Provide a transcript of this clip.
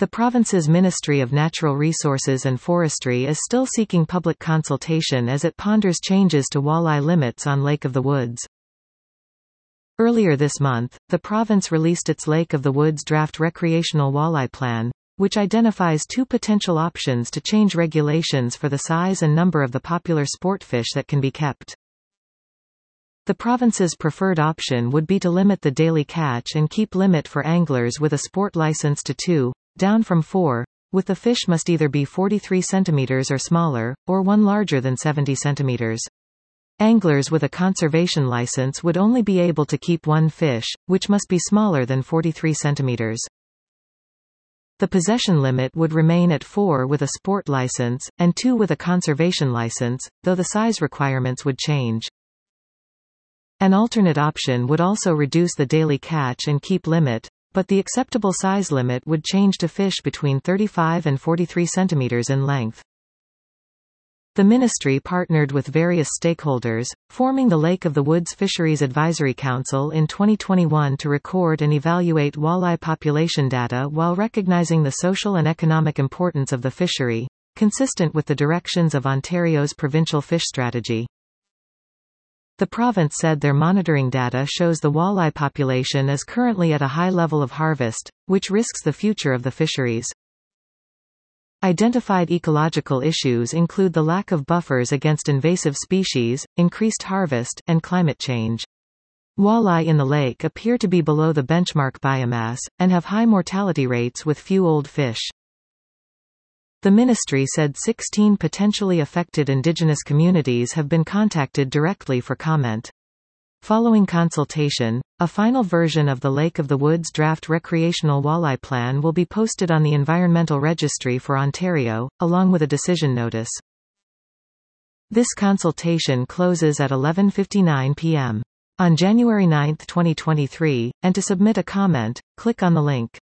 The province's Ministry of Natural Resources and Forestry is still seeking public consultation as it ponders changes to walleye limits on Lake of the Woods. Earlier this month, the province released its Lake of the Woods Draft Recreational Walleye Plan, which identifies two potential options to change regulations for the size and number of the popular sport fish that can be kept. The province's preferred option would be to limit the daily catch and keep limit for anglers with a sport license to 2, down from 4, with the fish must either be 43 cm or smaller, or one larger than 70 cm. Anglers with a conservation license would only be able to keep one fish, which must be smaller than 43 cm. The possession limit would remain at 4 with a sport license, and 2 with a conservation license, though the size requirements would change. An alternate option would also reduce the daily catch and keep limit, but the acceptable size limit would change to fish between 35 and 43 cm in length. The ministry partnered with various stakeholders, forming the Lake of the Woods Fisheries Advisory Council in 2021 to record and evaluate walleye population data while recognizing the social and economic importance of the fishery, consistent with the directions of Ontario's provincial fish strategy. The province said their monitoring data shows the walleye population is currently at a high level of harvest, which risks the future of the fisheries. Identified ecological issues include the lack of buffers against invasive species, increased harvest, and climate change. Walleye in the lake appear to be below the benchmark biomass, and have high mortality rates with few old fish. The ministry said 16 potentially affected Indigenous communities have been contacted directly for comment. Following consultation, a final version of the Lake of the Woods Draft Recreational Walleye Plan will be posted on the Environmental Registry for Ontario, along with a decision notice. This consultation closes at 11:59 p.m. on January 9, 2023, and to submit a comment, click on the link.